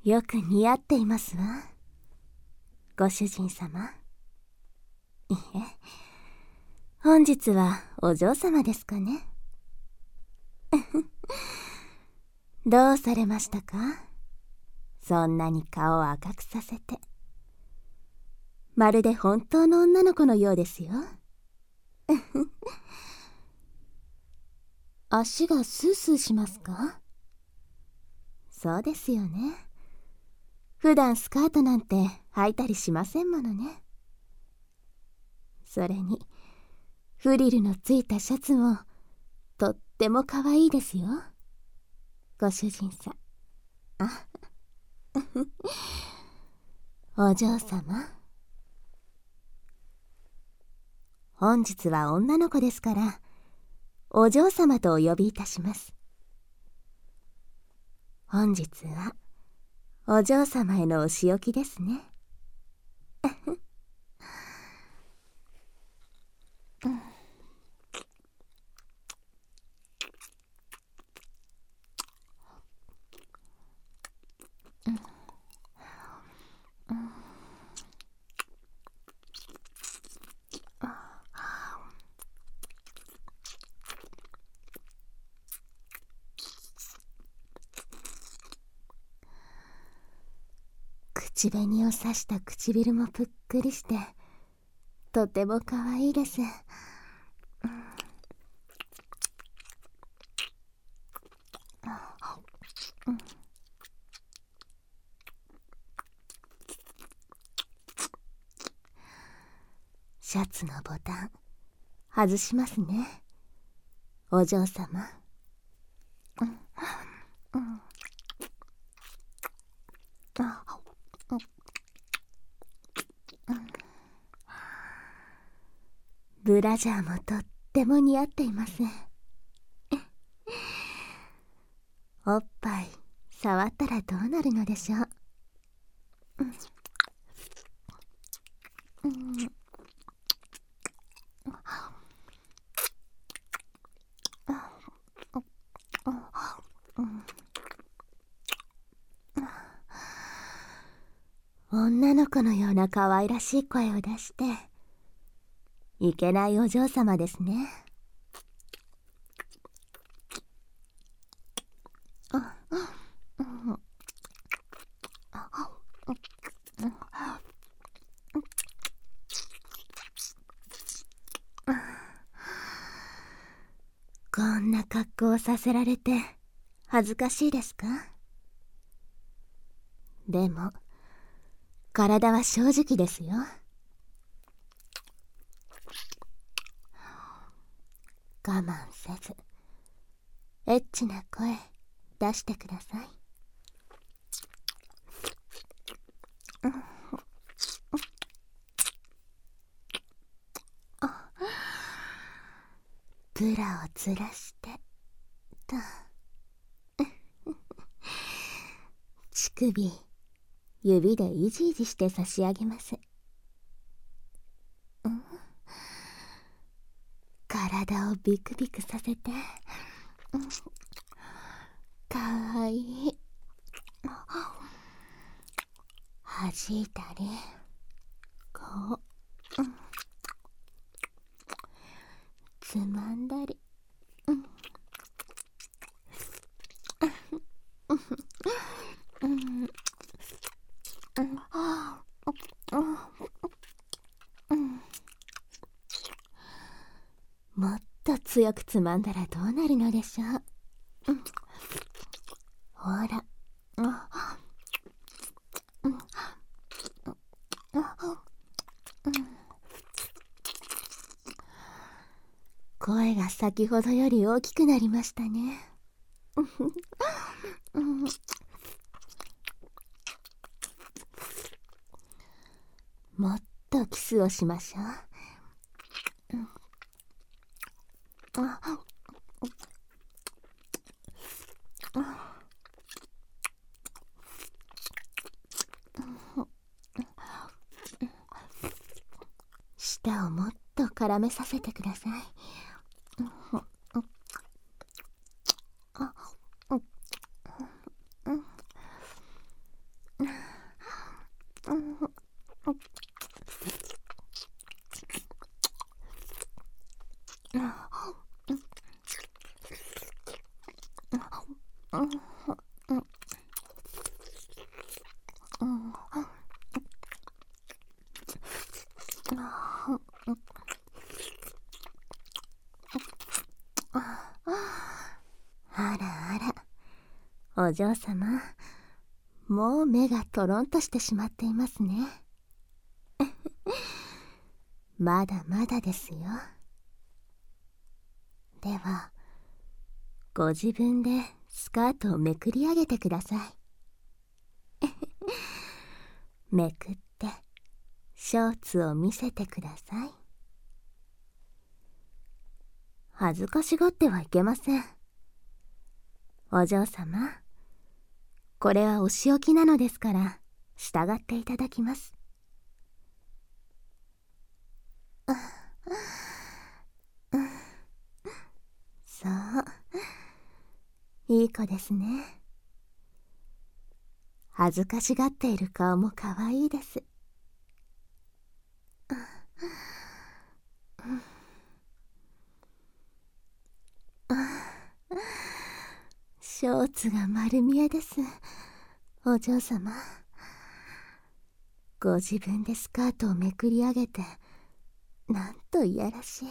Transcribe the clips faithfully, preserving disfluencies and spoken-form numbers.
よく似合っていますわ、ご主人様。いえ、本日はお嬢様ですかね。どうされましたか？そんなに顔を赤くさせて。まるで本当の女の子のようですよ。足がスースーしますか？そうですよね。普段スカートなんて履いたりしませんものね。それにフリルのついたシャツもとっても可愛いですよ、ご主人さん。あお嬢様、本日は女の子ですからお嬢様とお呼びいたします。本日はお嬢様へのお仕置きですね。口紅をさした唇もぷっくりしてとても可愛いです。シャツのボタン外しますね、お嬢様。うんうんあブラジャーもとっても似合っています。おっぱい触ったらどうなるのでしょう。うんうん女の子のような可愛らしい声を出していけないお嬢様ですね。こんな格好をさせられて恥ずかしいですか？でも体は正直ですよ。我慢せずエッチな声出してください。ブラをずらしてと乳首指でいじいじして差し上げます。うん、体をビクビクさせて、うん、かわいい。弾いたりこう、うん、つまんだり、うんうんうんうん、もっと強くつまんだらどうなるのでしょう。うん、ほら、うんうん声が先ほどより大きくなりましたね。うん、もっとキスをしましょう。うん、あ舌をもっと絡めさせてください。 お嬢様、もう目がトロンとしてしまっていますね。まだまだですよ。では、ご自分でスカートをめくり上げてください。めくってショーツを見せてください。恥ずかしがってはいけません。お嬢様、これはお仕置きなのですから従っていただきます。そう、いい子ですね。恥ずかしがっている顔もかわいいです。ショーツが丸見えです。お嬢様、ご自分でスカートをめくり上げて、なんといやらしい。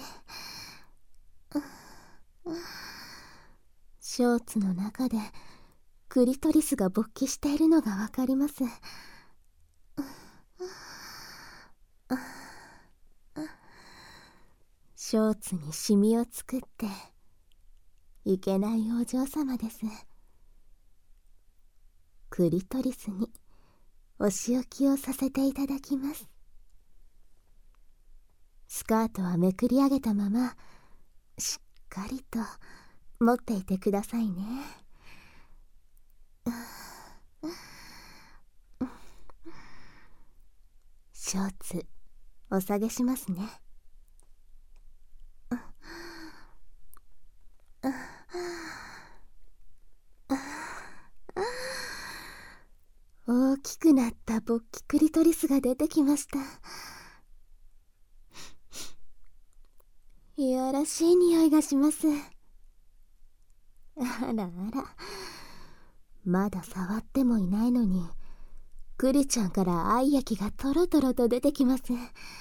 ショーツの中でクリトリスが勃起しているのがわかります。ショーツにシミを作っていけないお嬢様です。クリトリスにお仕置きをさせていただきます。スカートはめくり上げたまましっかりと持っていてくださいね。ショーツお下げしますね。大きくなった勃起クリトリスが出てきました。いやらしい匂いがします。あらあら、まだ触ってもいないのにクリちゃんから愛液がトロトロと出てきます。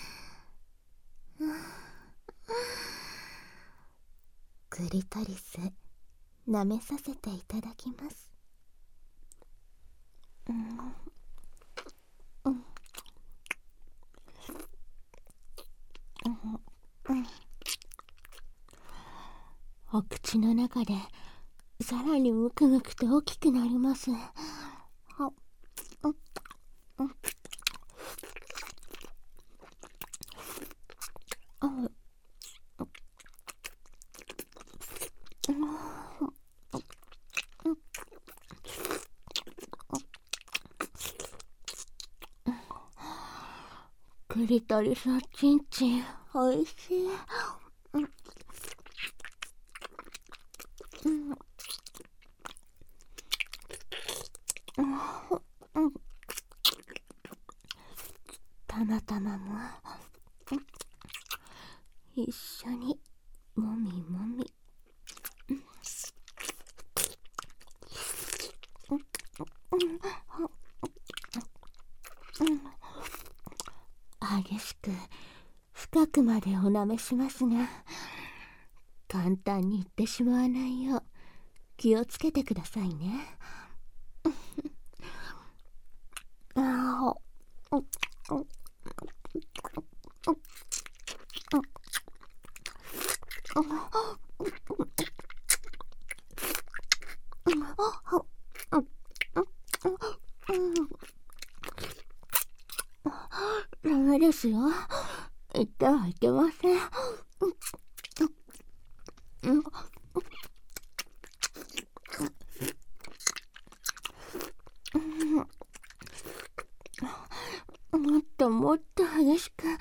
クリトリス舐めさせていただきます。うんうんうん、お口の中でさらにムクムクと大きくなります。クリトリスのチンチンおいしい。うんうん、たまたまも一緒にもみもみ。激しく深くまでおなめしますが、簡単にいってしまわないよう気をつけてくださいね。あダメですよ。言ってはいけません。もっともっと激しく。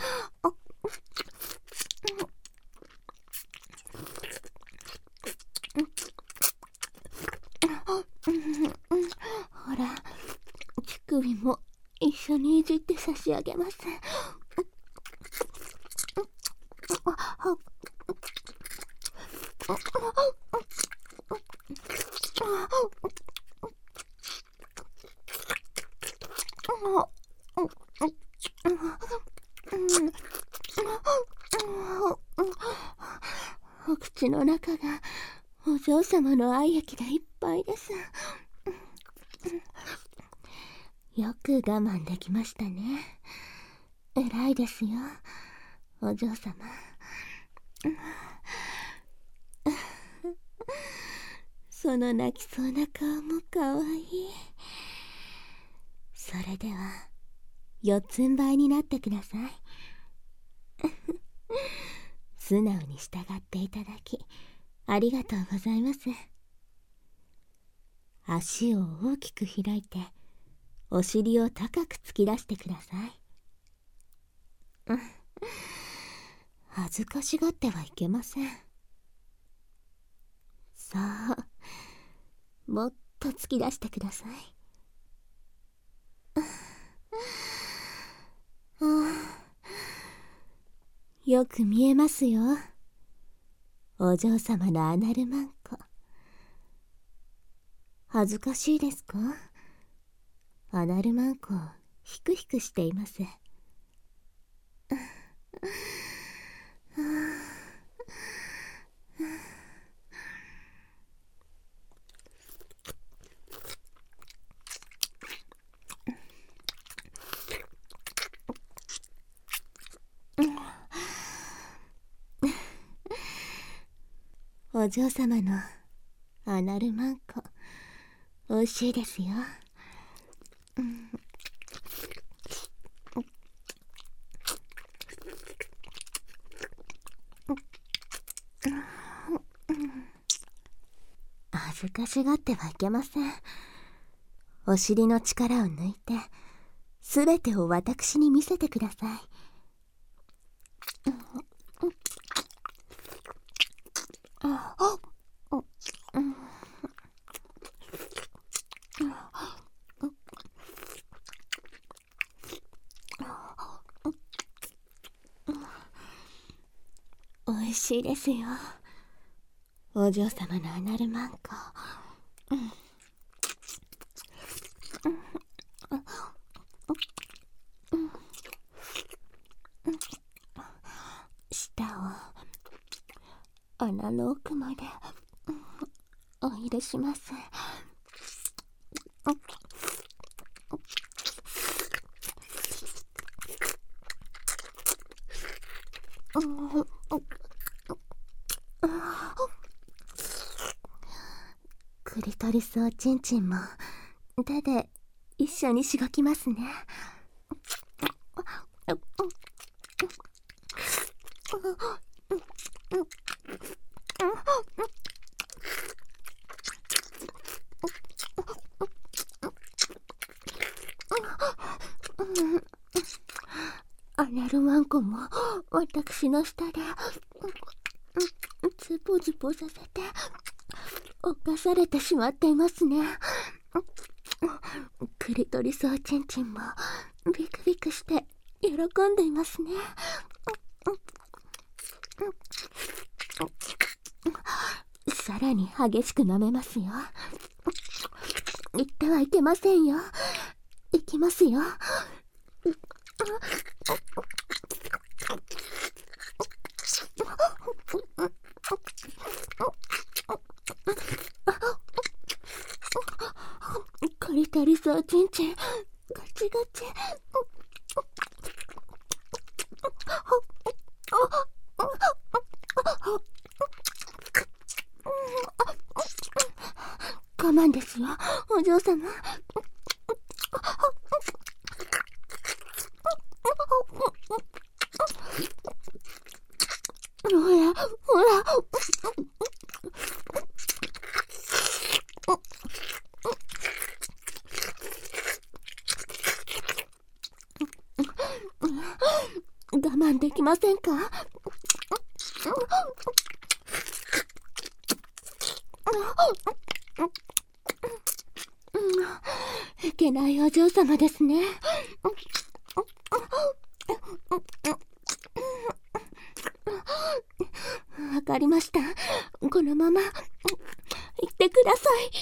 ほら、乳首も一緒にいじって差し上げます。お口の中がお嬢様の愛液でいっぱいです。 よく我慢できましたね。偉いですよ、お嬢様。その泣きそうな顔もかわいい。それでは四つん這いになってください。素直に従っていただきありがとうございます。足を大きく開いてお尻を高く突き出してください。恥ずかしがってはいけません。さあ、もっと突き出してください。ああ、よく見えますよ、お嬢様のアナルマンコ。恥ずかしいですか？アナルマンコヒクヒクしています。お嬢様のアナルマンコおいしいですよ。うん、恥ずかしがってはいけません。お尻の力を抜いてすべてを私に見せてください。おいしいですよ、お嬢様のアナルマンコ。舌を穴の奥までお入れします。クリトリスおちんちんも手で一緒にしごきますね。アナルマンコも私の舌でズボズボさせて犯されてしまっていますね。クリトリスおちんちんもビクビクして喜んでいますね。さらに激しく舐めますよ。言ってはいけませんよ。いきますよ。クリトリスおちんちんガチガチ。我慢ですよ、お嬢様。ほらほら。我慢できませんか？いけないお嬢様ですね。わかりました。このまま行ってください。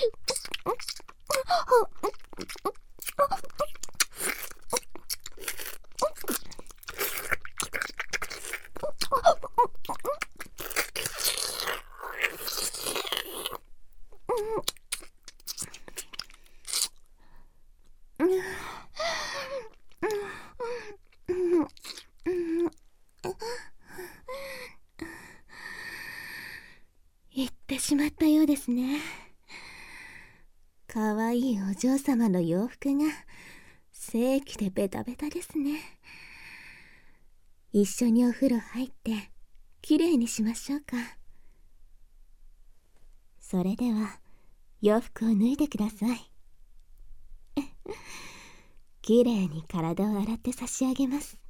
まったようですね。かわいいお嬢様の洋服が精液でベタベタですね。一緒にお風呂入ってきれいにしましょうか。それでは洋服を脱いでください。きれいに体を洗って差し上げます。